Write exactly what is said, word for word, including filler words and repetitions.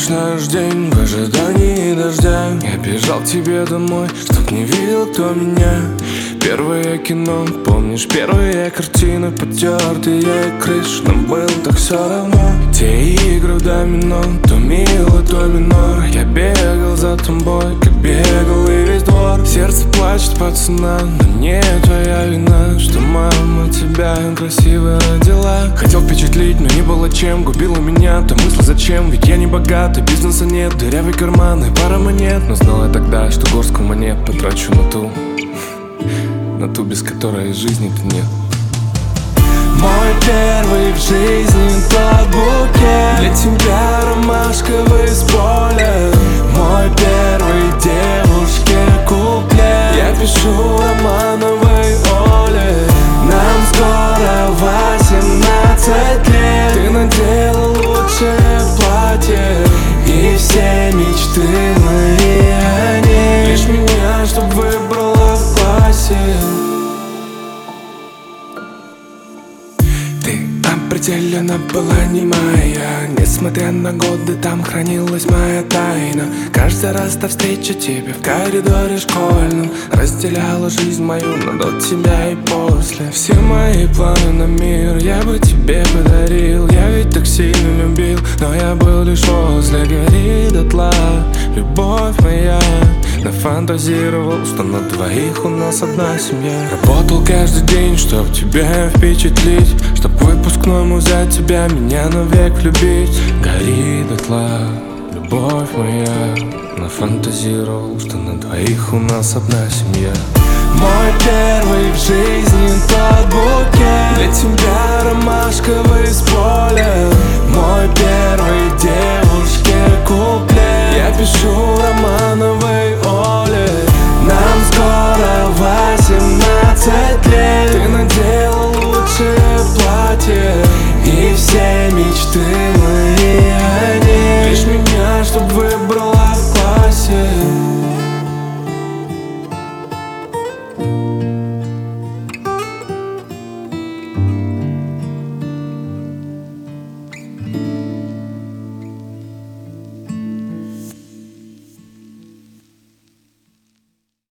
Лишь наш день в ожидании дождя. Я бежал к тебе домой, чтоб не видел кто меня. Первое кино, помнишь, первые картины, потертые крыши. Нам было так все равно. Те игры в домино, то мило, то минор. Я бегал за тобой, как бегал и весь двор. Сердце плачет, пацана, но не твоя вина, что мама тебя красиво родила. Хотел впечатлить, но не было чем. Губила меня та мысль зачем, ведь я не богатый, бизнеса нет, дырявые карманы, пара монет. Но знал я тогда, что горстку монет потрачу на ту, на ту, без которой жизни-то нет. Мой первый в жизни тот букет, для тебя ромашковый с поля. Мой первый девушке куплет, я пишу Романовой Оле. Нам скоро восемнадцать лет, ты надела лучшее платье, и все мечты мои о ней. Лишь меня, чтоб выбрала в классе. Ты определенно была не моя, несмотря на годы, там хранилась моя тайна. Каждый раз до встречи тебе в коридоре школьном разделяла жизнь мою на до тебя и после. Все мои планы на мир я бы тебе подарил. Я ведь так сильно любил, но я был лишь возле. Гори дотла, любовь моя. Нафантазировал, что на двоих у нас одна семья. Работал каждый день, чтоб тебя впечатлить, чтоб выпускному взять тебя, меня навек влюбить. Гори дотла, любовь моя. Нафантазировал, что на двоих у нас одна семья. Мой первый в жизни тот букет, для тебя ромашковый с поля.